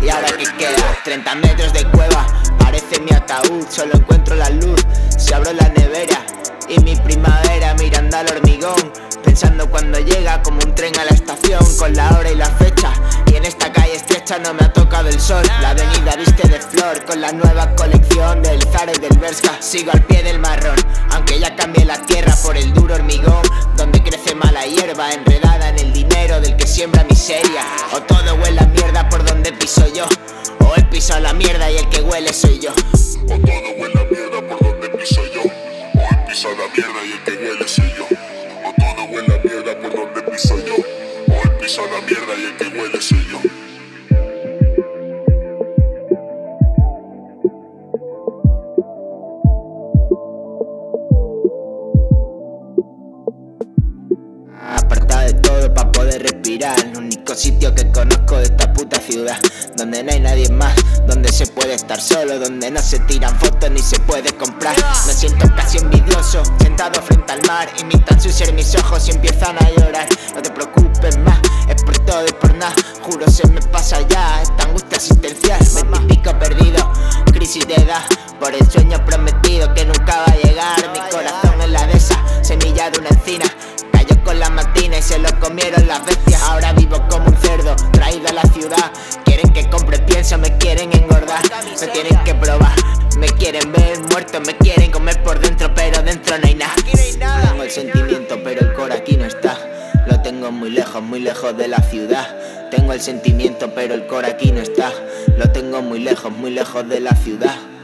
Y ahora que queda 30 metros de cueva, parece mi ataúd, solo encuentro la luz. Si abro la nevera y mi primavera mirando al hormigón, pensando cuando llega como un tren a la estación, con la hora y la fecha. Y en esta calle estrecha no me ha tocado el sol. La avenida viste de flor con la nueva colección del Zara y del Bershka. Sigo al pie del marrón, aunque ya cambié la tierra por el duro hormigón, donde crece mala hierba enredada en el dinero del que siembra miseria. O todo huele a mierda por donde piso yo, o he pisado la mierda y el que huele soy yo. O todo huele a mierda por donde piso yo, o he pisado la mierda y el que huele soy yo. O todo huele a mierda por donde piso yo, o he pisado la mierda y el que huele soy yo. Apartado de todo pa' poder respirar, el único sitio que conozco de esta puta ciudad, donde no hay nadie más, donde se puede estar solo, donde no se tiran fotos ni se puede comprar. Me siento casi envidioso, sentado frente al mar, imitan su ser mis ojos y empiezan a llorar. No te preocupes más, es por todo y por nada, juro se me pasa ya esta angustia existencial. 20 y pico perdido, crisis de edad, por el sueño prometido que nunca va a llegar. Mi corazón es la de esa semilla de una encina, cayó con la matina y se lo comieron las bestias. Ahora vivo como un cerdo, traído a la ciudad. Quieren que compre pienso, me quieren engordar, me tienen que probar, me quieren ver muerto, me quieren comer por dentro, pero dentro no hay nada. Tengo el sentimiento, pero el cor aquí no está. Lo tengo muy lejos de la ciudad. Tengo el sentimiento, pero el cor aquí no está. Lo tengo muy lejos de la ciudad.